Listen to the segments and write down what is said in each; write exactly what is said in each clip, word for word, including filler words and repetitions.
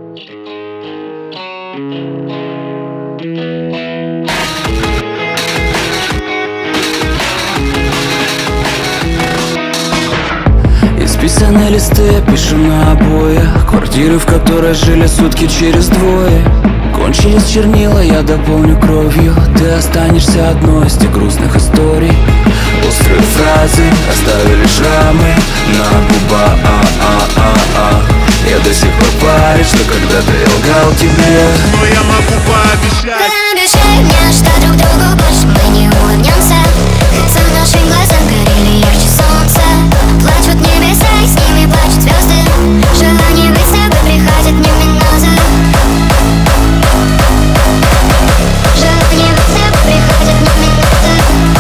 Исписанные листы пишем на обоях. Квартиры, в которой жили сутки через двое. Кончились чернила, я дополню кровью. Ты останешься одной из тех грустных историй. Острые фразы оставили шрамы на губах. А-а-а-а. Я до сих пор парень, что когда-то я лгал тебе. Но я могу пообещать. Пообещай мне, что друг другу больше мы не улыбнемся. Хотя наши глаза горели ярче солнца. Плачут небеса, и с ними плачут звезды. Желание быть с тобой приходит не минуты. Желание быть с тобой приходит не минуты.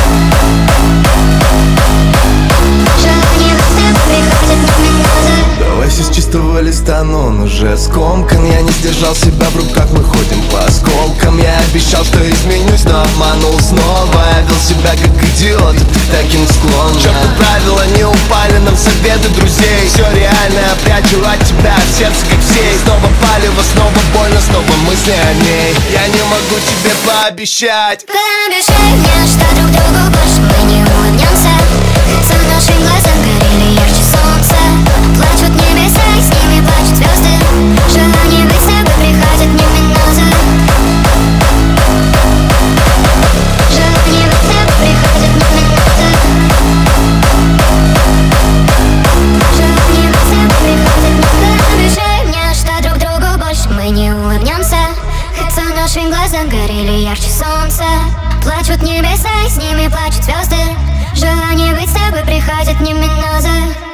Желание быть с тобой приходит не минуты. Давай с чистого листа, но он уже скомкан. Я не сдержал себя, в руках мы ходим по осколкам. Я обещал, что изменюсь, но обманул снова. Я вел себя как идиот, таким склонен. Чёрту правила не упали нам советы друзей. Все реально я прячу от тебя, от сердца как все. И снова палево, снова больно, снова мысли о ней. Я не могу тебе пообещать. Пообещай мне, что друг другу больше мы не улыбнемся. Хотя наши глаза горели ярче солнца. Плачут небеса, и с ними плачут звезды. Желание быть с тобой приходит не минуты. Желание быть с тобой приходит не минуты. Желание быть с тобой приходит не минуты. Пообещай мне, что друг другу больше мы не улыбнемся. Хотя наши глаза горели ярче солнца. Плачут небеса, и с ними плачут звезды. Желание быть с тобой приходит не минуты.